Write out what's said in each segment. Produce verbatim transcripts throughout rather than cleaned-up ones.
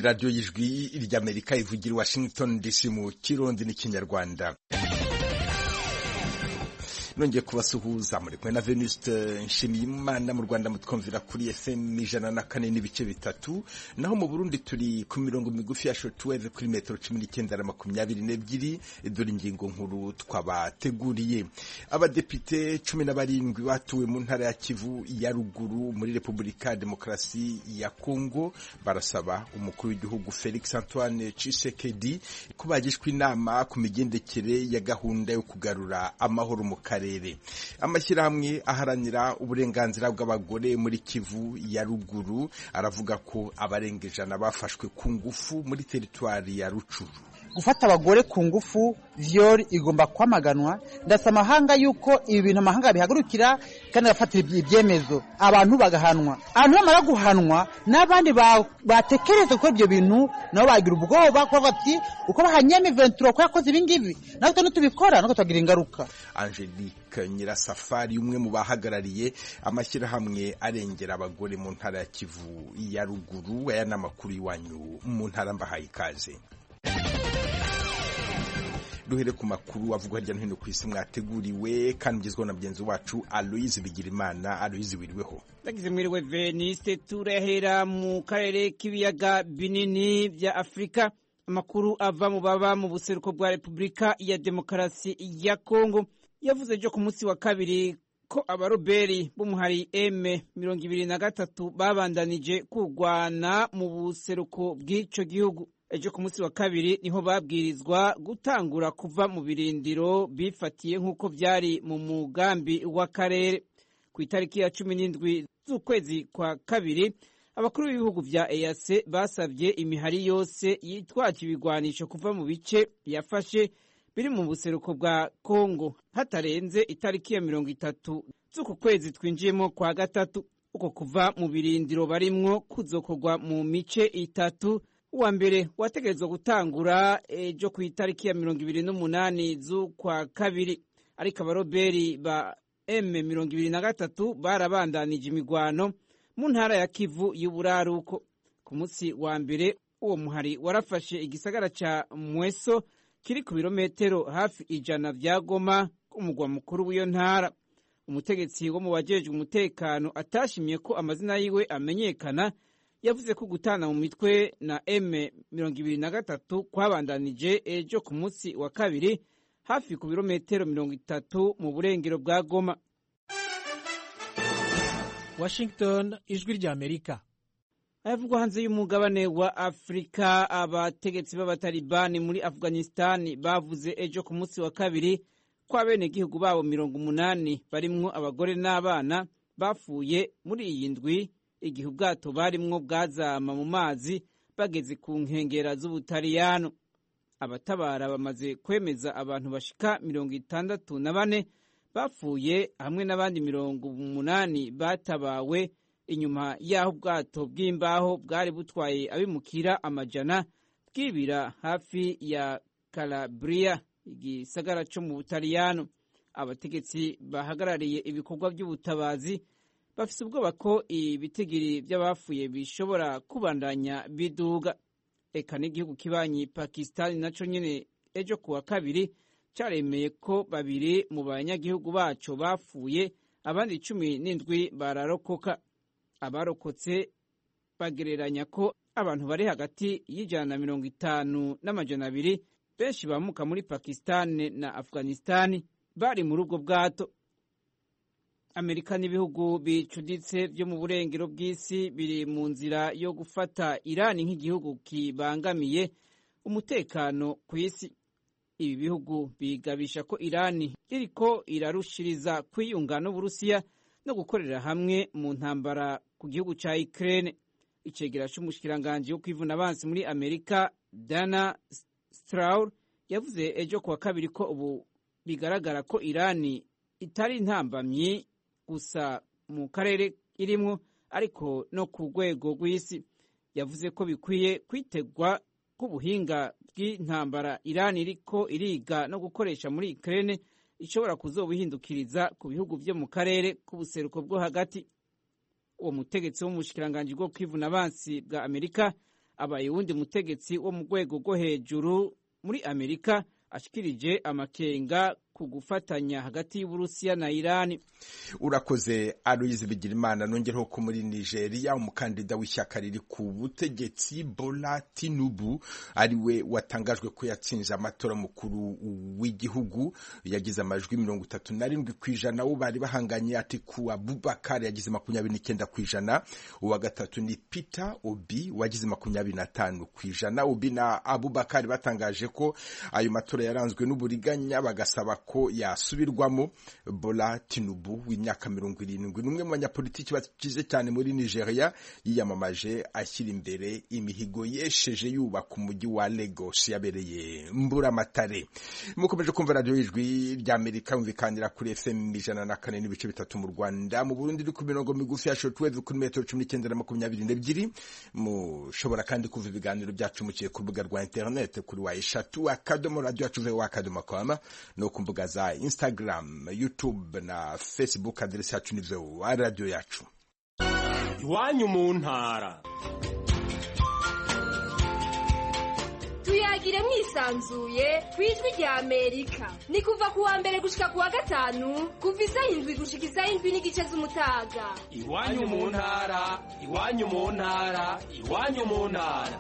ni radiyo y'ijwi ry'Amerika ivugira i Washington D C mu Kirundi n'ikinyarwanda. Nongeye kubasuhuza muri kumwe na Venuste Nshimiyimana. Mu Rwanda mutwumvira kuri F M ijana na kane n'ibice bitatu, naho mu Burundi turi ku mirongo migufi ya shortwave kuri metero cumi n'icyenda na makumyabiri n'ebyiri. Dore ingingo nkuru twabateguriye. Abadepite cumi na barindwi batuwe mu ntara ya Kivu ya ruguru muri Repubulika Demokarasi ya Kongo barasaba umukuru w'igihugu Felix Antoine Tshisekedi ko bagishwa inama ku migendekere ya gahunda yo kugarura amahoro mu karere. Amashyirahamwe aharanira uburenganzira bw'abagore muri Kivu ya ruguru aravuga ko abarenga ijana bafashwe ku ngufu muri teritwari ya Rucuru. Gufata abagore ku ngufu viol igomba kwamaganwa. Ndasa amahanga yuko ibi bintu amahanga bihagurukira kandi bafatira ibyemezo, abantu bagahanwa. Abantu bamara guhanwa n'abandi batekereza ko ibyo bintu nabo bagira ubwoba ko bati uko bahanyeme ventura ko yakoze ibingibi natwe nutubikora nako twagira ingaruka. Angelique Nyirasafari umwe mu bahagarariye amashyirahamwe arengera abagore mu ntara ya Kivu ya ruguru, aya n'amakuru iwanyu mu ntara mbahaye ikaze. Duhere ku makuru avugwa hirya no hino ku isi mwateguriwe kandi mugezweho na mugenzi wacu Aloise Bigirimana. Aloise, wiriweho? Ndagize mwiriwe Veniste. Turahera mu karere k'ibiyaga binini vya Afrika. Amakuru ava mu baba mu buseruko bwa Repubulika ya Demokarasi ya Kongo yavuze ejo ku munsi wa kabiri ko abaroberi b'umuhari M mirongo ibiri na gatatu babandanije kugwana mu buseruko bw'ico gihugu. Ejo ku munsi wa kabiri niho babwirizwa gutangura kuva mu birindiro bifatiye nk'uko byari mu mugambi w'akarere. Ku itariki ya cumi n'indwi z'ukwezi kwa kabiri, abakuru b'ibihugu vya E A C basabye imihari yose yitwaje ibigwanisho kuva mu bice yafashe biri mu buseruko bwa Kongo hatarenze itariki ya mirongo itatu z'uku kwezi twinjiyemo kwa gatatu. Uko kuva mu birindiro barimwo kuzokorwa mu mice itatu. Uwa mbere wategerezwa gutangura ejo ku itariki ya mirongo ibiri n'umunani z'ukwa kabiri, ariko abaroberi ba M mirongo ibiri na gatatu barabandanije imigwano mu ntara ya Kivu y'uburaruko. Ku munsi wa mbere uwo muhari warafashe igisagara ca Mweso kiri ku birometero hafi ijana vya Goma, umugwa mukuru w'iyo ntara. Umutegetsi wo mu bajejwe umutekano atashimye ko amazina yiwe amenyekana yavuze ko gutana mu mitwe na M mirongo ibiri na gatatu kwabandanije ejo ku munsi wa kabiri hafi ku birometero mirongo itatu mu burengero bwa Goma. Washington, ijwi rya Amerika. Ayavugwa hanze y'umugabane wa Afrika, abategetsi b'abatalibani muri Afghanistan bavuze ejo ku munsi wa kabiri ko abenegihugu babo mirongo umunani barimwo abagore n'abana bafuye muri iyi ndwi igihe ubwato barimwo bwazama mu mazi bageze ku nkengera z'Ubutaliyano. Abatabara bamaze kwemeza abantu bashika mirongo itandatu na bane bapfuye hamwe n'abandi mirongo umunani batabawe inyuma y'aho ubwato bw'imbaho bwari butwaye abimukira amajana bwibira hafi ya Calabria, igisagara co mu Butaliyano. Abategetsi bahagarariye ibikorwa by'ubutabazi bafise ubwoba ko ibitigiri by'abafuye bishobora kubandanya biduga. Eka n'igihugu kibanyi Pakistan naco nyene ejo kuwa kabiri caremeye ko babiri mu banyagihugu baco bafuye, abandi cumi n'indwi bararokoka. Abarokotse bagereranya ko abantu bari hagati y'ijana na mirongo itanu n'amajana abiri, benshi bamuka muri Pakistan na Afghanistan bari muri ubwo bwato. Amerika n'ibihugu bicuditse byo mu burengero bw'isi biri mu nzira yo gufata Irani nk'igihugu kibangamiye umutekano ku isi. Ibi bihugu bigabisha ko Irani iriko irarushiriza kwiyunga n'Uburusiya no gukorera hamwe mu ntambara ku gihugu ca Ukraine. Icegera c'umushikiranganje wo kwivuna abansi muri Amerika Dana Straur yavuze ejo kuwa kabiri ko ubu bigaragara ko Irani itari intambamyi gusa mu karere irimwo ariko no ku rwego rw'isi. Yavuze ko bikwiye kwitegwa k'ubuhinga bw'intambara Irani iriko iriga no gukoresha muri Ukraine ishobora kuzobuhindukiriza ku bihugu vyo mu karere k'ubuseruko bwo hagati. Uwo mutegetsi w'umushikiranganje bwo kwivuna abansi bwa Amerika abaye uwundi mutegetsi wo mu rwego rwo hejuru muri Amerika ashikirije amakenga ku gufatanya hagati y'Uburusiya na Irani. Urakoze Aloyize Bigirimana. Nongereho ko muri Nigeria umukandida w'ishyaka riri ku butegetsi Bola Tinubu ariwe watangajwe ko yatsinze amatora mukuru w'igihugu, yagize amajwi mirongo itatu na rindwi kw'ijana. Uwo bari bahanganye Atiku Abubakar yagize makumyabiri n'icyenda kw'ijana. Uwa gatatu ni Peter Obi wagize makumyabiri na tanu kw'ijana. Obi na Abubakar batangaje ko ayo matora yaranzwe n'uburiganya, bagasaba ko yasubirwamo. Bola Tinubu w'imyaka mirongo irindwi n'umwe mu banyapolitiki bakize cyane muri Nigeria, yiyamamaje ashyira imbere imihigo yesheje yubaka umujyi wa Lagos yabereye Mburamatare. Mukomeje kumva radio y'Ijwi ry'Amerika yumvikanira kuri F M ijana na kane n'ibice bitatu mu Rwanda, mu Burundi iri ku mirongo migufi ya shortwave kuri metero cumi n'icyenda na makumyabiri n'ebyiri. Mushobora kandi kuva ibiganiro byacu mukiye ku rubuga rwa internet kuri wa eshatu akadomo radio yacu wa akadomo com no ku mbuga za Instagram, YouTube na Facebook. Aderesi yacu ni wa radio yacu. Iwanyu mu ntara. Tuyagire mwisanzuye kwijwi rya Amerika. Ni kuva kuwa mbere gushika kuwa gatanu, kuva isaha indwi gushika isaha indwi n'igice z'umutaga. Iwanyu mu ntara, iwanyu mu ntara, iwanyu mu ntara.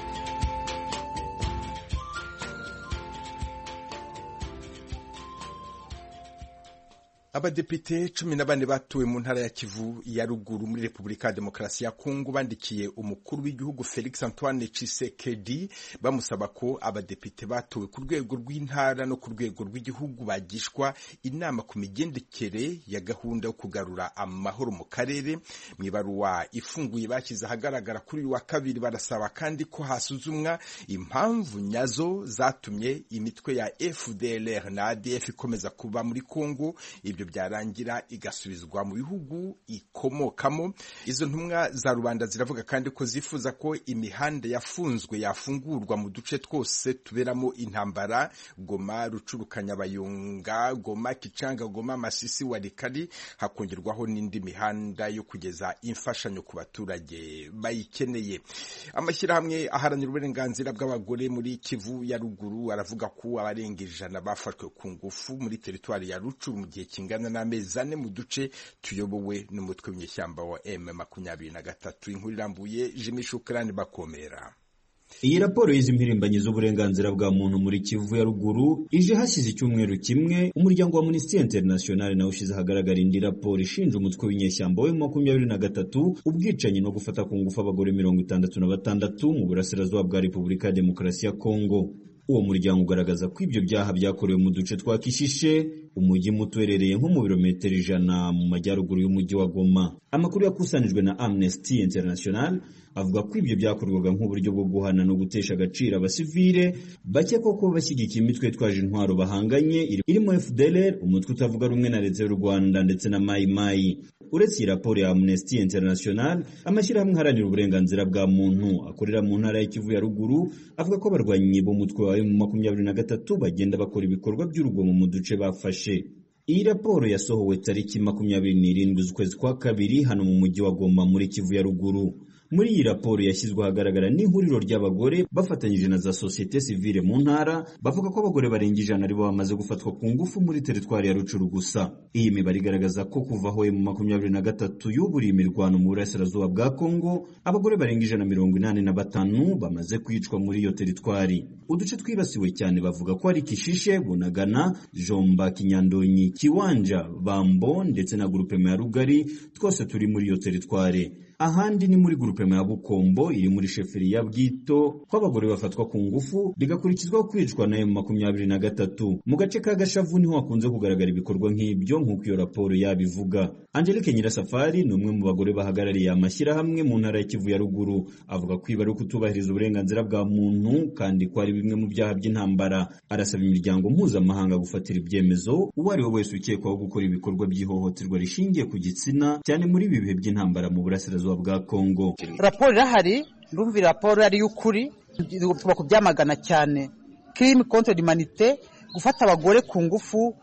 Abadepite cumi na bane batuwe mu ntara ya Kivu ya ruguru muri Repubulika ya Demokarasi ya Kongo bandikiye umukuru w'igihugu Felix Antoine Tshisekedi bamusaba ko abadepite batuwe ku rwego rw'intara no ku rwego rw'igihugu bagishwa inama ku migendekere ya gahunda yo kugarura amahoro mu karere. Mu ibaruwa ifunguye bashyize ahagaragara kuri uyu wa kabiri, barasaba kandi ko hasuzumwa impamvu nyazo zatumye imitwe ya F D L R na A D F ikomeza kuba muri Kongo, ibyo byarangira igasubizwa mu bihugu ikomokamo. Izo ntumwa za rubanda ziravuga kandi ko zifuza ko imihanda yafunzwe yafungurwa mu duce twose tuberamo intambara: Goma, Rucurukanya, Bayonga, Goma, Kicanga, Goma, Masisi, Walikali, hakongerwaho n'indi mihanda yo kugeza imfashanyo ku baturage bayikeneye. Amashyirahamwe aharanira uburenganzira bw'abagore muri Kivu ya ruguru aravuga ko abarenga ijana bafashwe ku ngufu muri teritwari ya Rucuru mu gihe kingana n'amezi ane mu duce tuyobowe n'umutwe w'inyeshyamba wa M makumyabiri na gatatu. Inkuru irambuye Jimmy Shukrani Bakomera. Iyi raporo y'izi mpirimbanyi z'uburenganzira bwa muntu muri Kivu ya ruguru ije hasize icyumweru kimwe. Umuryango wa Amnesty International nawe ushize ahagaragara indi raporo ishinja umutwe w'inyeshyamba wa makumyabiri na gatatu ubwicanyi no gufata ku ngufu abagore mirongo itandatu na batandatu mu burasirazuba bwa Repubulika ya Demokarasi ya Kongo. Uwo muryango ugaragaza ko ibyo byaha byakorewe mu duce twa Kishishe, umujyi muto uherereye nko mu birometero ijana mu majyaruguru y'umujyi wa Goma. Amakuru yakusanijwe na Amnesty International avuga ko ibyo byakorwaga nk'uburyo bwo guhana no gutesha agaciro abasivile bakekwa ko bashyigikiye imitwe twaje intwaro bahanganye irimo F D L R, umutwe utavuga rumwe na leta y'u Rwanda ndetse na Mai Mai. Uretse raporo ya Amnesty International, amashyirahamwe aharanira uburenganzira bwa muntu akorera mu ntara ya Kivu ya ruguru avuga ko abarwanyi b'umutwe wa M makumyabiri na gatatu bagenda bakora ibikorwa by'urugomo mu duce bafashe. Iyi raporo yasohowe tariki makumyabiri n'irindwi z'ukwezi kwa kabiri hano mu mujyi wa Goma muri Kivu ya ruguru. Muri iyi raporo yashyizwe ahagaragara n'ihuriro ry'abagore bafatanyije na za societe civile mu ntara, bavuga ko abagore barenga ijana aribo bamaze gufatwa ku ngufu muri teritwari ya Rucuru gusa. Iyi mibare igaragaza ko kuva aho mu makumyabiri na gatatu yuburiye imirwano mu burasirazuba bwa Kongo, abagore barenga ijana mirongo inani na batanu bamaze kwicwa muri iyo teritwari. Uduce twibasiwe cyane bavuga ko ari Kishishe, Bunagana, Jomba, Kinyandonyi, Kiwanja, Bambo ndetse na Grupema ya Rugari, twose turi muri iyo teritwari. Ahandi ni muri Grupema ya Bukombo iri muri sheferi ya Bwito, ko abagore bafatwa ku ngufu bigakurikizwa kwicwa na M makumyabiri na gatatu. Mu gace ka Gashavu niho hakunze kugaragara ibikorwa nk'ibyo nk'uko iyo raporo yabivuga. Angelique Nyirasafari ni umwe mu bagore bahagarariye amashyirahamwe mu ntara ya Kivu ya ruguru, avuga ko ibi ari ukutubahiriza uburenganzira bwa muntu kandi ko ari bimwe mu byaha by'intambara. Arasaba imiryango mpuzamahanga gufatira ibyemezo uwo ari we wese ukekwaho gukora ibikorwa by'ihohoterwa rishingiye ku gitsina, cyane muri ibi bihe by'intambara mu burasirazuba bwa Kongo. Raporo irahari, ndumva raporo ari y'ukuri, tuba kubyamagana cyane. Crime contre l'humanité, gufata abagore ku ngufu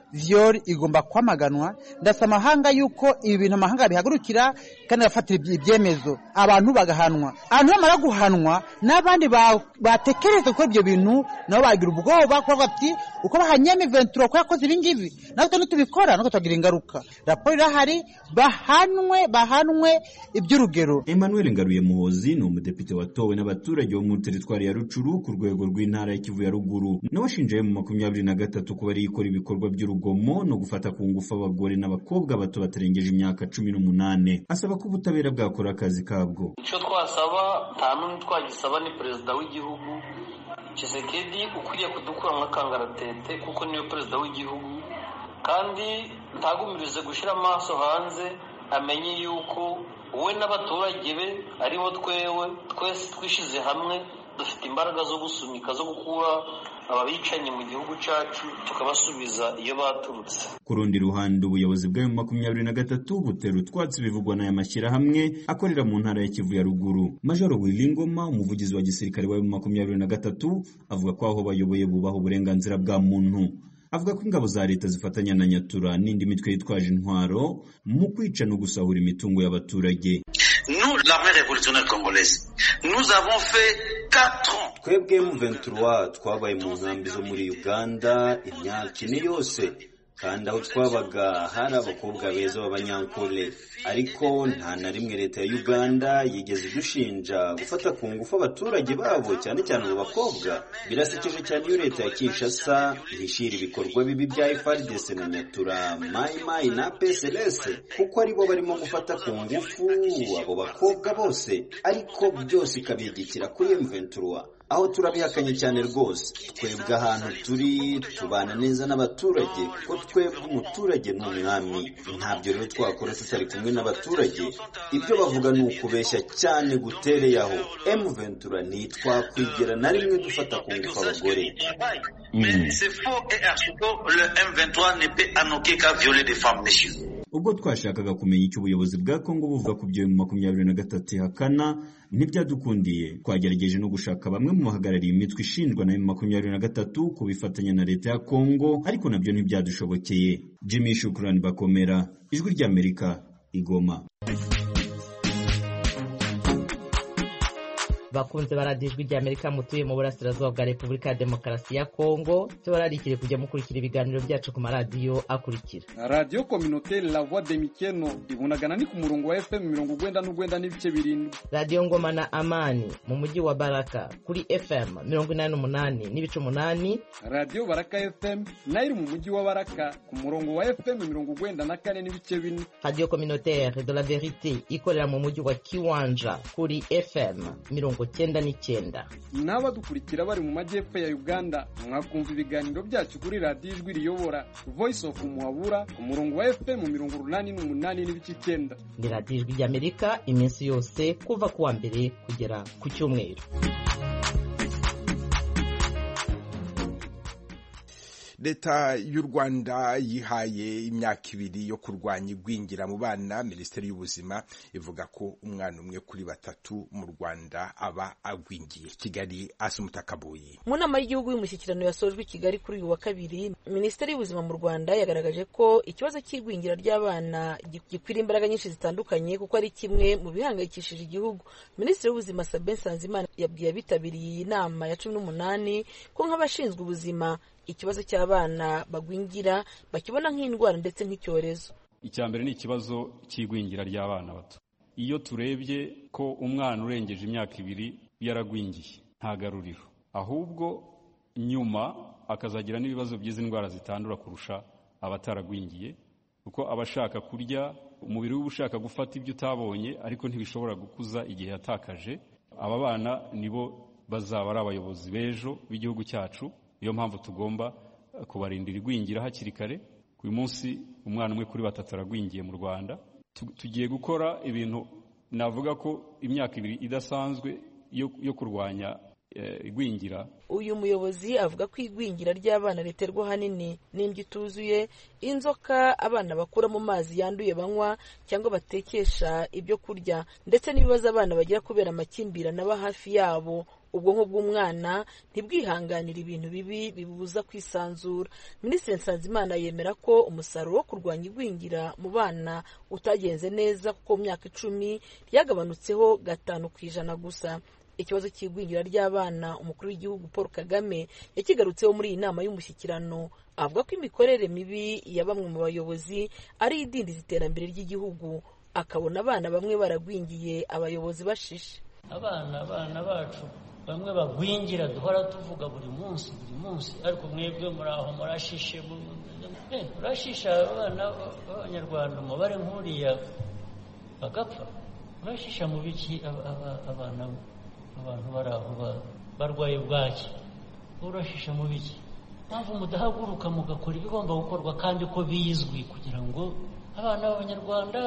viol igomba kwamaganwa ndasa amahanga yuko ibi bintu amahanga bihagurukira kandi agafatira ibyemezo abantu bagahanwa. Abantu bamara guhanwa n'abandi batekereza ko ibyo bintu nabo bagira ubwoba kuko bati uko bahanyeme ventura ko yakoze ibi ngibi natwe nitubikora natwe tugira ingaruka. Raporo irahari, bahanwe bahanwe iby'urugero. Emmanuel Ngaruye Muhozi ni umudepite watowe n'abaturage bo mu teritwari ya Rucuru ku rwego rw'intara ya Kivu ya Ruguru, n'abashinjaye mu makumyabiri na gatatu kuba ari ikora ibikorwa by'urugomo no gufata ku ngufu abagore n'abakobwa bato batarengeje imyaka cumi n'umunane. Asaba ko ubutabera bwakora akazi kabwo. Icyo twasaba nta n'umwe twagisaba ni perezida w'igihugu Tshisekedi ukwiye kudukura mu kangaratete kuko niyo perezida w'igihugu, kandi ntagumirize gushyira amaso hanze, amenye yuko we n'abaturage be aribo twewe twese twishize hamwe dufite imbaraga zo gusunika zo gukura ababicanye mu gihugu cyacu tukabasubiza iyo baturutse. Ku rundi ruhande ubuyobozi bwa makumyabiri na gatatu butera utwatsi bivugwa n'aya mashyirahamwe akorera mu ntara ya Kivu ya Ruguru. Major Wilingoma, umuvugizi wa gisirikare wa makumyabiri na gatatu, avuga ko aho bayoboye bubaho uburenganzira bwa muntu. Avuga ko ingabo za leta zifatanya na Nyatura n'indi mitwe yitwaje intwaro mu kwica no gusahura imitungo y'abaturage. Nous, l'armée révolutionnaire congolaise, nous avons fait quatre ans. Twebwe M vingt-trois twabaye mu nkambi zo muri Uganda imyaka ine yose, kandi aho twabaga hari abakobwa beza b'abanyankole, ariko nta na rimwe leta ya Uganda yigeze dushinja gufata ku ngufu abaturage babo, cyane cyane abo bakobwa. Birasekeje cyane iyo leta ya Kinshasa ihishira ibikorwa bibi bya F A R D C na Nyatura, Mai Mai na P S L S, kuko aribo barimo gufata ku ngufu abo bakobwa bose, ariko byose ikabigikira kuri M vingt-trois. Aho turabihakanye cyane rwose. Twebwe ahantu turi tubana neza n'abaturage, kuko twebwe umuturage n'umwami. Ntabyo rero twakora tutari kumwe n'abaturage. Ibyo bavuga ni ukubeshya cyane gutereye aho. M vingt-trois ntitwakwigera na rimwe dufata ku ngufu abagore. C'est faux et absolument, le M vingt-trois ne peut en aucun cas violer des femmes, messieurs. Ubwo twashakaga kumenya icyo ubuyobozi bwa Kongo buvuga ku byo mu makumyabiri na gatatu hakana, ntibyadukundiye. Twagerageje no gushaka bamwe mu bahagarariye imitwe ishinjwa na makumyabiri na gatatu kubifatanya na leta ya Kongo, ariko nabyo ntibyadushobokeye. Jimmy Shukrani Bakomera, Ijwi ry'Amerika, Igoma. Bakunze baradijwi rya Amerika mutuye mu burasirazuba bwa Repubulika ya Demokarasi ya Kongo, tubararikire kujya mukurikira ibiganiro byacu ku maradiyo akurikira. Radio Communautaire La Voix de Mikeno ibunagana ni ku murongo wa F M mirongo ugwenda n'ugwenda n'ibice birindwi. Radio Ngoma na Amani mu mujyi wa Baraka kuri F M mirongo inani n'umunani n'ibice umunani. Radio Baraka F M nayo iri mu mujyi wa Baraka ku murongo wa F M mirongo ugwenda na kane n'ibice bine. Radio Communautaire de la Vérité ikorera mu mujyi wa Kiwanja kuri F M mirongo cyenda n'icyenda. N'abadukurikira bari mu majyepfo ya Uganda mwakumva ibiganiro byacu kuri Radio Ijwi riyobora Voice of Muhabura ku murongo wa F M mirongo urunani n'umunani n'ibice icyenda. Ni Radio Ijwi ry'Amerika iminsi yose kuva kuwa mbere kugera ku cyumweru. Leta y'u Rwanda yihaye imyaka ibiri yo kurwanya igwingira mu bana. Minisiteri y'Ubuzima ivuga ko umwana umwe kuri batatu mu Rwanda aba agwingiye. Kigali, Asumuta Kaboyi. Mu nama y'igihugu y'umushyikirano yasojwe i Kigali kuri uyu wa kabiri, Minisiteri y'Ubuzima mu Rwanda yagaragaje ko ikibazo cy'igwingira ry'abana gikwira imbaraga nyinshi zitandukanye kuko ari kimwe mu bihangayikishije igihugu. Minisitiri w'Ubuzima Sabin Nsanzimana yabwiye abitabiriye iyi nama ya cumi n'umunani ko nk'abashinzwe ubuzima ikibazo cy'abana bagwingira bakibona nk'indwara ndetse nk'icyorezo. Icya mbere ni ikibazo cy'igwingira ry'abana bato. Iyo turebye ko umwana urengeje imyaka ibiri yaragwingiye nta garuriro, ahubwo nyuma akazagira n'ibibazo by'izi ndwara zitandura kurusha abataragwingiye, kuko abashaka kurya umubiri we ushaka gufata ibyo utabonye ariko ntibishobora gukuza igihe yatakaje. Aba bana nibo bazaba ari abayobozi b'ejo b'igihugu cyacu. Iyo mpamvu tugomba kubarindira igwingira hakiri kare. Uyu munsi umwana umwe kuri batatu aragwingiye mu Rwanda. Tugiye gukora ibintu navuga ko imyaka ibiri idasanzwe yo, yo kurwanya igwingira. Uyu muyobozi avuga ko igwingira ry'abana riterwa hanini n'indyo ituzuye, inzoka abana bakura mu mazi yanduye banywa cyangwa batekesha ibyo kurya, ndetse n'ibibazo abana bagira kubera amakimbirane aba hafi yabo ubwonko bw'umwana ntibwihanganira ibintu bibi bibuza kwisanzura. Minisitiri Nsanzimana yemera ko umusaruro wo kurwanya igwingira mu bana utagenze neza kuko mu myaka icumi ryagabanutseho gatanu ku ijana gusa. Ikibazo cy'igwingira ry'abana umukuru w'igihugu Paul Kagame yakigarutseho muri iyi nama y'umushyikirano, avuga ko imikorere mibi ya bamwe mu bayobozi ari idindiza iterambere ry'igihugu, akabona abana bamwe baragwingiye abayobozi bashishe. abana abana bacu bamwe bagwingira duhora tuvuga buri munsi buri munsi, ariko mwebwe muri aho murashishe murashisha abana b'abanyarwanda umubare nk'uriya bagapfa. Murashisha mu biki abana abantu bari aho barwaye bwaki? Urashisha mu biki? Mpamvu mudahaguruka mugakora ibigomba gukorwa kandi ko bizwi, kugira ngo abana b'abanyarwanda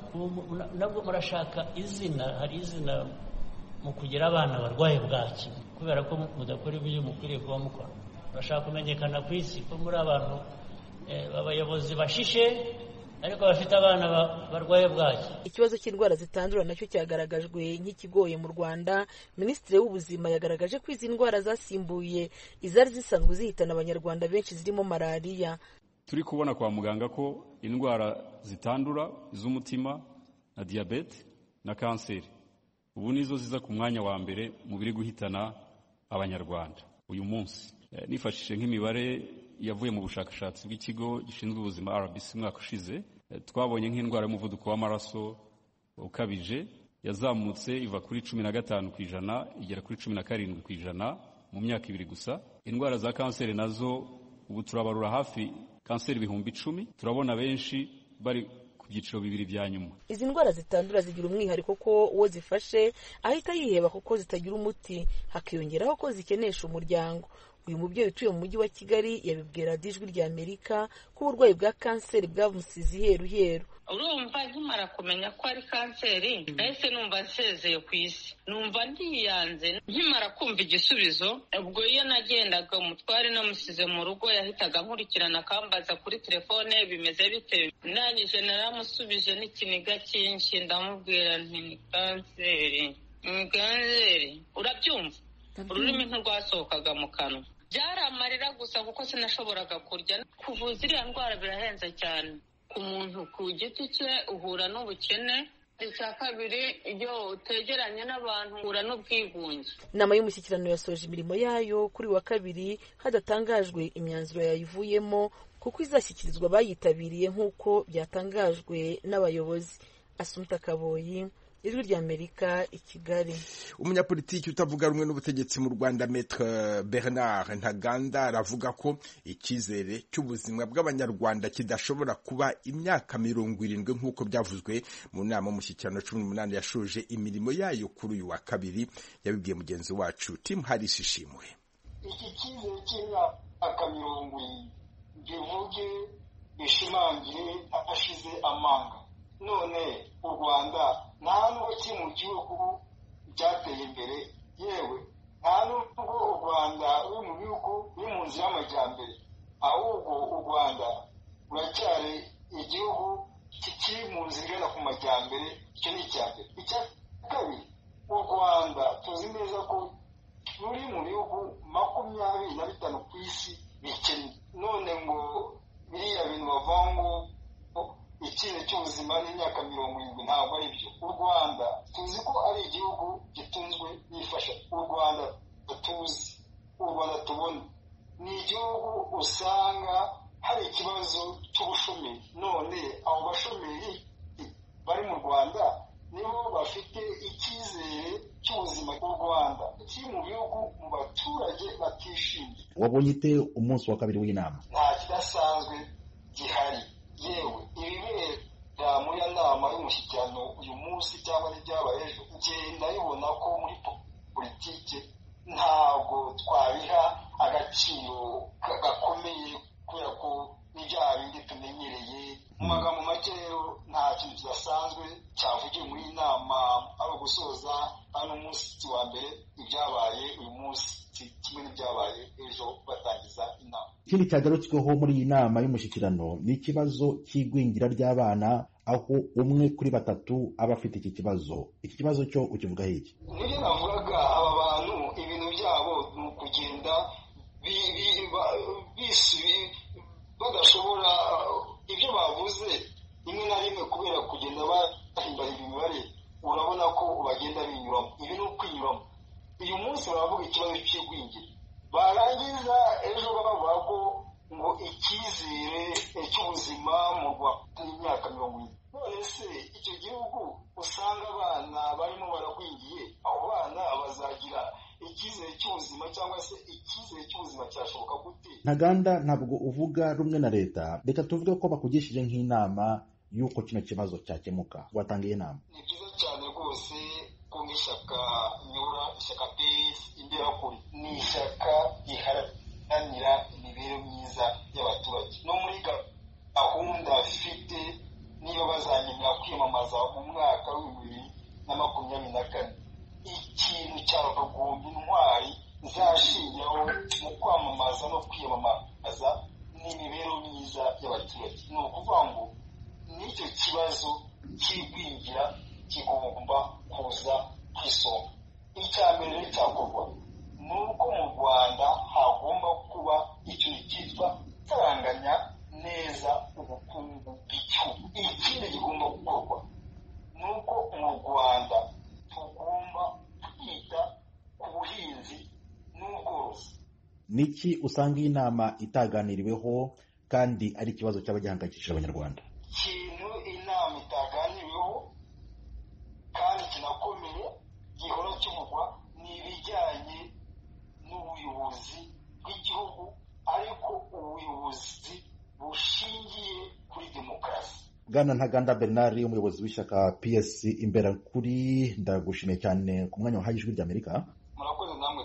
nabwo murashaka izina, hari izina mu kugira abana barwaye bwaki kubera ko mudakora ibyo mukwiriye kuba mukora. Bashaka kumenyekana ku isi ko muri abantu abayobozi bashishe ariko bafite abana barwaye bwaki. Ikibazo cy'indwara zitandura nacyo cyagaragajwe nk'ikigoye mu Rwanda. Minisitiri w'Ubuzima yagaragaje ko izi ndwara zasimbuye izari zisanzwe zihitana abanyarwanda benshi zirimo malariya. Turi kubona kwa muganga ko indwara zitandura iz'umutima na diabete na kanseri ubu nizo ziza ku mwanya wa mbere mu biri guhitana abanyarwanda uyu munsi. Nifashishije nk'imibare yavuye mu bushakashatsi bw'ikigo gishinzwe ubuzima R B C mwaka ushize, twabonye nk'indwara y'umuvuduko w'amaraso ukabije yazamutse iva kuri cumi na gatanu ku ijana igera kuri cumi na karindwi ku ijana mu myaka ibiri gusa. Indwara za kanseri nazo ubu turabarura hafi kanseri ibihumbi icumi, turabona benshi bari ku byiciro bibiri bya nyuma. Izi ndwara zitandura zigira umwihariko ko uwo zifashe ahita yiheba kuko zitagira umuti, hakiyongeraho ko zikenesha umuryango. Uyu mubyeyi utuye mu mujyi wa Kigali yabibwira Ijwi rya Amerika ko uburwayi bwa kanseri bwamusize iheruheru. Urumva nkimara kumenya ko ari kanseri nahise numva nsezeye ku isi, numva ndiyanze. Nkimara kumva igisubizo, ubwo iyo nagendaga umutware namusize mu rugo yahitaga nkurikirana akambaza kuri telefone bimeze bite. Nanyije naramusubije n'ikiniga cyinshi ndamubwira nti ni kanseri. Ni kanseri urabyumva? Ururimi ntirwasohokaga mu kanwa, byari amarira gusa kuko sinashoboraga kurya. Kuvuza iriya ndwara birahenze cyane. Ku muntu ku giti cye uhura n'ubukene, icya kabiri iyo utegeranye n'abantu uhura n'ubwigunge. Inama y'umushyikirano yasoje imirimo yayo kuri wa kabiri hadatangajwe imyanzuro yayivuyemo kuko izashyikirizwa abayitabiriye nk'uko byatangajwe n'abayobozi. Asumta Kaboyi, Ijwi rya Amerika, i Kigali. Umunyapolitiki utavuga rumwe n'ubutegetsi mu Rwanda Maître Bernard Ntaganda aravuga ko icyizere cy'ubuzima bw'abanyarwanda kidashobora kuba imyaka mirongo irindwi nk'uko byavuzwe mu nama y'umushyikirano cumi n'umunani yashoje imirimo yayo kuri uyu wa kabiri. Yabibwiye mugenzi wacu Tim Harris Ishimwe. Iki cyizere cy'imyaka mirongo irindwi bivuge bishimangire ashize amanga. None u Rwanda nta nubwo kiri mu gihugu byateye imbere, yewe nta nubwo u Rwanda ruri mu bihugu biri mu nzira y'amajyambere, ahubwo u Rwanda ruracyari igihugu kikiri mu nzira igana ku majyambere. Icyo ni icya mbere. Icya kabiri, u Rwanda tuzi neza ko ruri mu bihugu makumyabiri na bitanu ku isi bikennye. None ngo biriya bintu bavuga ngo icyizere cy'ubuzima n'imyaka mirongo irindwi ntabwo ari byo. U Rwanda tuzi ko ari igihugu gitunzwe n'ifasha. U Rwanda tuzi, u Rwanda tubona ni igihugu usanga hari ikibazo cy'ubushomeri. None abo bashomeri bari mu Rwanda nibo bafite icyizere cy'ubuzima. U Rwanda kiri mu bihugu mu baturage batishimye. Wabonye ute umunsi wa kabiri w'inama? Nta kidasanzwe gihari. Yewe ibibera muri ya nama y'umushyikirano uyu munsi cyangwa n'ibyabaye ejo ngenda bibona ko muri politike ntabwo twabiha agaciro gakomeye kubera ko n'ibyaha bindi tumenyereye. Mu magambo make rero nta kintu kidasanzwe cyavugiwe muri iyi nama, ari ugusoza hano umunsi wa mbere ibyabaye uyu munsi kimwe n'ibyabaye ejo batangiza inama. Ikindi cyagarutsweho muri iyi nama y'umushyikirano ni ikibazo cy'igwingira ry'abana, aho umwe kuri batatu aba afite iki kibazo. Iki kibazo cyo ukivuga iki? Nibyo navugaga, aba bantu ibintu badashobora ibyo bavuze rimwe na rimwe kubera kugenda bahimbara imibare urabona ko bagenda binyuramo. Ibi ni ukwinyuramo. Uyu munsi baravuga ikibazo cy'igwingira, barangiza ejo bavuga ko ngo icyizere cy'ubuzima mu Rwanda y'imyaka mirongo ine. None se icyo gihugu usanga abana barimo baragwingiye, abo bana bazagira icyizere cy'ubuzima cyangwa se icyizere cy'ubuzima cyashoboka gute? Ntaganda, ntabwo uvuga rumwe na leta. Reka tuvuge ko bakugishije nk'inama y'uko kino kibazo cyakemuka, watangiye inama. Ni byiza cyane rwose ko nk'ishyaka nyura, ishyaka P S Imberakuri ni ishyaka riharanira imibereho myiza y'abaturage. No muri gahunda bafite niyo bazanyemera kwiyamamaza mu mwaka w'ibihumbi bibiri na makumyabiri na kane, ikintu cyaragomba intwari zashingiraho mu kwamamaza no kwiyamamaza n'imibereho myiza y'abaturage. Ni ukuvuga ngo n'icyo kibazo cy'igwingira kigomba kuza ku isonga. Icya mbere cyakorwa ni uko mu Rwanda hagomba kuba ikintu cyitwa gusaranganya neza ubukungu bw'igihugu. Ikindi kigomba gukorwa ni uko mu Rwanda tugomba kwita ku buhinzi n'ubworozi. Niki usanga iyi nama itaganiriweho kandi ari ikibazo cyaba gihangayikishije Abanyarwanda? Ikintu inama itaganiriweho kandi kinakomeye gihora kivugwa ni ibijyanye n'ubuyobozi bw'igihugu, ariko ubuyobozi bushingiye kuri demokarasi. Bwana Ntaganda Bernard, umuyobozi w'ishyaka P S Imberakuri, ndagushimiye cyane ku mwanya wahaye Ijwi ry'Amerika. Murakoze namwe.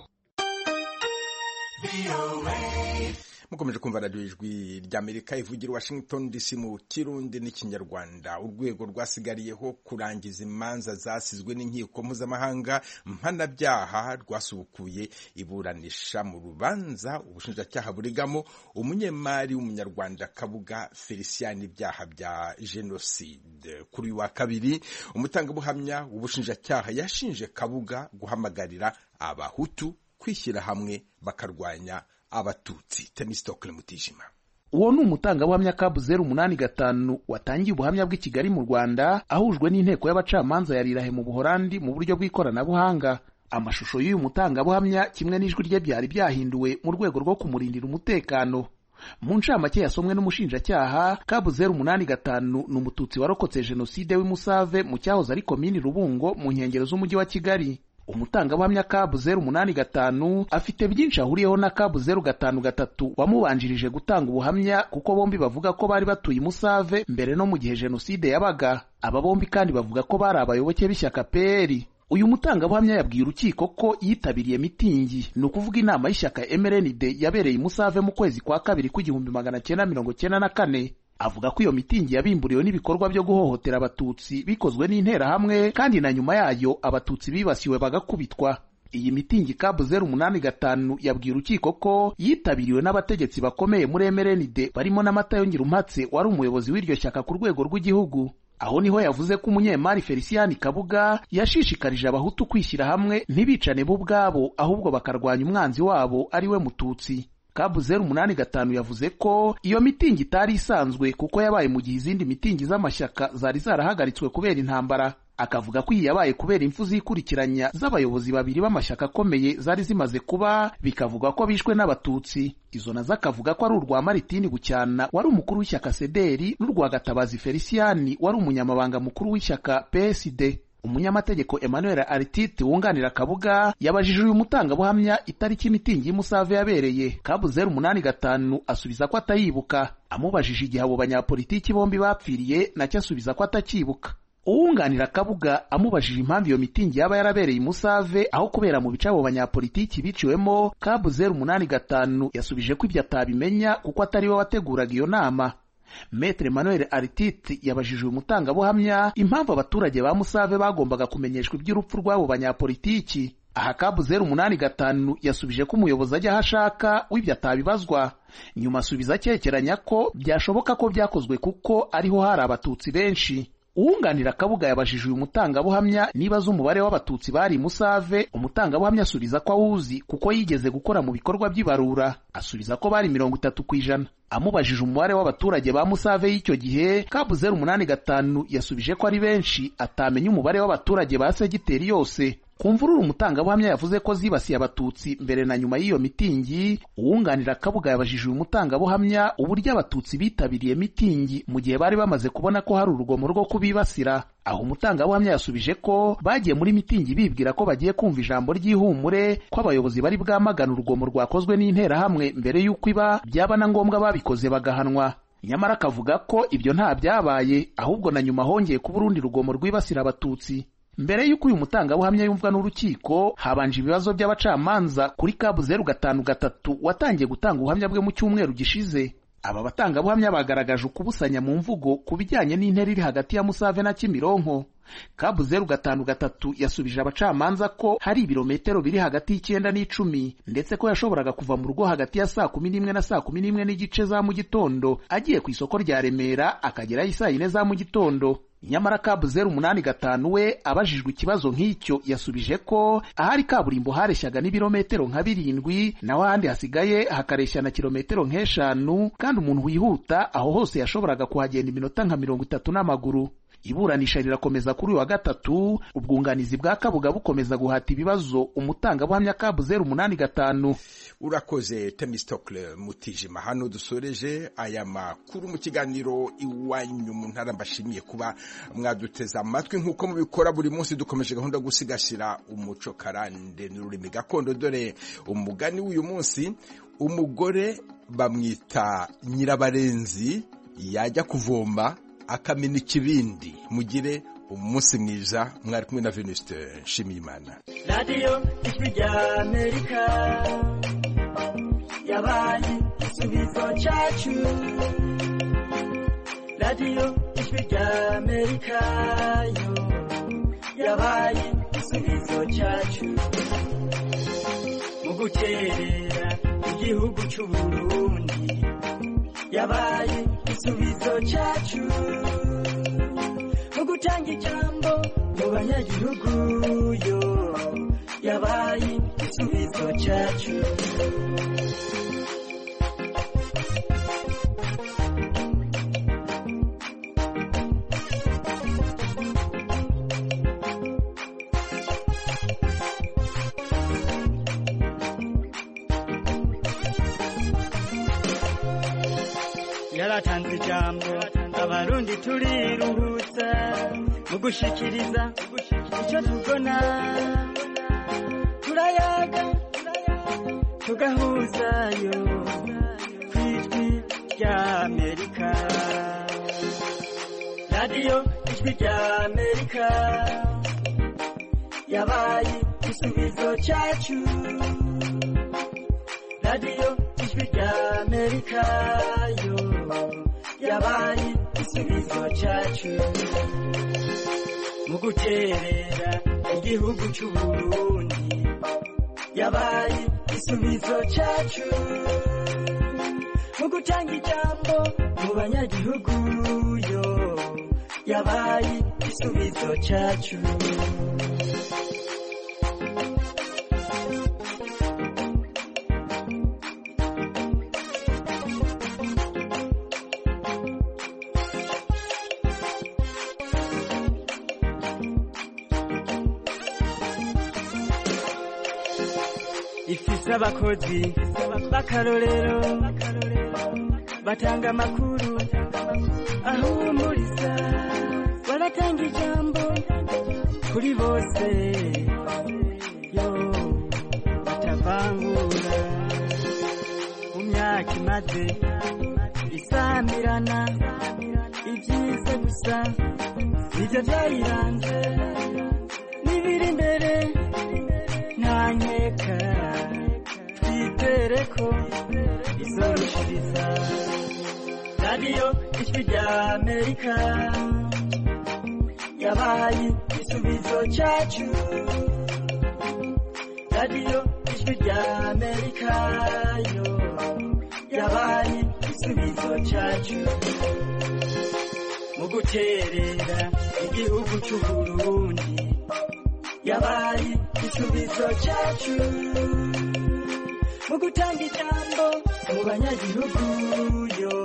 mukomeje kumva radiyo Ijwi ry'Amerika ivugira Washington D C mu Kirundi n'Ikinyarwanda. Urwego rwasigariyeho kurangiza imanza zasizwe n'inkiko mpuzamahanga mpanabyaha rwasubukuye iburanisha mu rubanza ubushinjacyaha burigamo umunyemari w'umunyarwanda Kabuga Felicien ibyaha bya jenoside. Kuri uyu wa kabiri umutangabuhamya w'ubushinjacyaha yashinje Kabuga guhamagarira abahutu kwishyira hamwe bakarwanya abatutsi. Temistokle Mutijima. Uwo ni umutangabuhamya Kabu zeru umunani gatanu watangiye ubuhamya bw'i Kigali mu Rwanda ahujwe n'inteko y'abacamanza ya Rirahe mu Buholandi mu buryo bw'ikoranabuhanga. Amashusho y'uyu mutangabuhamya kimwe n'ijwi rye byari byahinduwe mu rwego rwo kumurindira umutekano. Mu ncamake yasomwe n'umushinjacyaha, Kabu zeru umunani gatanu ni umututsi warokotse jenoside w'imusave mu cyahoze ari komini Rubungo mu nkengero z'umujyi wa Kigali. Umutangabuhamya Kabu zeru umunani gatanu afite byinshi ahuriyeho na Kabu zeru gatanu gatatu wamubanjirije gutanga ubuhamya, kuko bombi bavuga ko bari batuye Musave mbere no mu gihe jenoside yabaga. Aba bombi kandi bavuga ko bari abayoboke b'ishyaka P R. Uyu mutangabuhamya yabwiye urukiko ko yitabiriye mitingi, ni ukuvuga inama y'ishyaka M R N D yabereye Musave mu kwezi kwa kabiri kw'igihumbi magana cyenda mirongo cyenda na kane. Avuga ko iyo mitingi yabimburiwe n'ibikorwa byo guhohotera abatutsi bikozwe n'interahamwe, kandi na nyuma yayo abatutsi bibasiwe bagakubitwa. Iyi mitingi Kabu zeru umunani gatanu yabwiye urukiko ko yitabiriwe n'abategetsi bakomeye muri M R N D barimo na Matayo Ngirumpatse wari umuyobozi w'iryo shyaka ku rwego rw'igihugu. Aho niho yavuze ko umunyemari Felicien Kabuga yashishikarije abahutu kwishyira hamwe ntibicane bo ubwabo, ahubwo bakarwanya umwanzi wabo ari we mututsi. Kabu zeru umunani gatanu yavuze ko iyo mitingi itari isanzwe kuko yabaye mu gihe izindi mitingi z'amashyaka zari zarahagaritswe kubera intambara. Akavuga ko iyi yabaye kubera impfu zikurikiranya z'abayobozi babiri b'amashyaka akomeye zari zimaze kuba, bikavuga ko bishwe n'abatutsi. Izo nazo akavuga ko ari urwa Maritini Bucyana wari umukuru w'ishyaka C D R n'urwa Gatabazi Felicien wari umunyamabanga mukuru w'ishyaka P S D. Umunyamategeko Emmanuel Artite wunganira Kabuga yabajije uyu mutangabuhamya itariki mitingi y'Musave yabereye. Kabu zeru umunani gatanu asubiza ko atayibuka. Amubajije igihe abo banyapolitiki bombi bapfiriye, nacyo asubiza ko atakibuka. Uwunganira Kabuga amubajije impamvu iyo mitingi yaba yarabereye Musave aho kubera mu bice abo banyapolitiki biciwemo, Kabu zeru umunani gatanu yasubije ko ibyo atabimenya kuko atari we wateguraga iyo nama. Maître Emmanuel Artite yabajije uyu mutangabuhamya impamvu abaturage ba Musave bagombaga kumenyeshwa iby'urupfu rw'abo banyapolitiki. Aha Kabu zeru umunani gatanu yasubije ko umuyobozi ajya ahashaka w'ibyo atabibazwa. Nyuma asubiza cyekeranya ko byashoboka ko byakozwe kuko ariho hari abatutsi benshi. uwunganira Kabuga yabajije uyu mutangabuhamya niba azi umubare w'abatutsi bari Musave. Umutangabuhamya asubiza ko awuzi kuko yigeze gukora mu bikorwa by'ibarura. Asubiza ko bari mirongo itatu ku ijana. Amubajije umubare w'abaturage ba Musave y'icyo gihe, Kabu zeru umunani gatanu yasubije ko ari benshi, atamenya umubare w'abaturage ba segiteri yose. Kumvurura umutangabuhamya yavuze ko zibasiye abatutsi mbere na nyuma y'iyo mitingi. Uwunganira Kabuga yabajije uyu mutangabuhamya uburyo abatutsi bitabiriye mitingi mu gihe bari bamaze kubona ko hari urugomo rwo kubibasira. Aho umutangabuhamya yasubije ko bagiye muri mitingi bibwira ko bagiye kumva ijambo ry'ihumure, ko abayobozi bari bwamagana urugomo rwakozwe n'interahamwe mbere y'uko iba, byaba na ngombwa babikoze bagahanwa. Nyamara akavuga ko ibyo nta byabaye, ahubwo na nyuma hongeye kuba urundi rugomo rwibasira abatutsi. Mbere y'uko uyu mutangabuhamya yumvwa n'urukiko, habanje ibibazo by'abacamanza kuri Kabu zeru gatanu gatatu watangiye gutanga ubuhamya bwe mu cyumweru gishize. Aba batangabuhamya bagaragaje ukubusanya mu mvugo ku bijyanye n'intera iri hagati ya Musave na Kimironko. Kabu zeru gatanu gatatu yasubije abacamanza ko hari ibirometero biri hagati y'icyenda n'icumi, ndetse ko yashoboraga kuva mu rugo hagati ya saa kumi n'imwe na saa kumi n'imwe n'igice za mu gitondo agiye ku isoko rya Remera, akagerayo isaa yine za mu gitondo. Nyamara Kabu zeru umunani gatanu we abajijwe ikibazo nk'icyo yasubije ko ahari kaburimbo hareshyaga n'ibirometero nka birindwi, naho ahandi hasigaye hakareshya na kilometero nk'eshanu, kandi umuntu wihuta aho hose yashoboraga kuhagenda iminota nka mirongo itatu n'amaguru. Iburanisha rirakomeza kuri uyu wa gatatu, ubwunganizi bwa Kabuga bukomeza guhata ibibazo umutangabuhamya Kabu zeru umunani gatanu. Urakoze Temistocle Mutijima. Hano dusoreje aya makuru mu kiganiro Iwanyu mu Ntara. Mbashimiye kuba mwaduteza amatwi nk'uko mubikora buri munsi. Dukomeje gahunda gusigasira umuco karande n'ururimi gakondo. Dore umugani w'uyu munsi: umugore bamwita Nyirabarenzi, yajya kuvoma akamena ikibindi. Mugire umunsi mwiza. Mwari kumwe na Venuste Nshimiyimana. Radio Ijwi rya Amerika yabaye igisubizo cyacu. Radio Ijwi rya Amerika yo yabaye igisubizo cyacu mu guterera igihugu cy'u Burundi. Yabaye igisubizo cyacu mu gutanga ijambo mu banyagihugu yo. Yabaye igisubizo cyacu. Yaratanze ijambo abarundi turiruhutsa mu gushikiriza icyo tubona. Turayaga tugahuzayo ku Ijwi rya Amerika. Radio Ijwi rya Amerika yabaye igisubizo cyacu. Radio Ijwi rya Amerika yo yabaye igisubizo cyacu mu guterera igihugu cy'u Burundi. Yabaye igisubizo cyacu mu gutanga ijambo mu banyagihugu yo. Yabaye igisubizo cyacu. Ifise abakozi b'akarorero batanga amakuru ahumuriza, baratanga ijambo kuri bose yo batavangura. Mu myaka imaze isamirana, ibyiza gusa nibyo byayiranze, n'ibiri imbere nta nkeka. Twizere ko izorushiriza. Radio Ijwi rya Amerika yabaye igisubizo cyacu. Radio Ijwi rya Amerika yo yabaye igisubizo cyacu mu guterera igihugu c'Uburundi yabaye igisubizo cyacu mu gutanga ijambo mu banyagihugu yo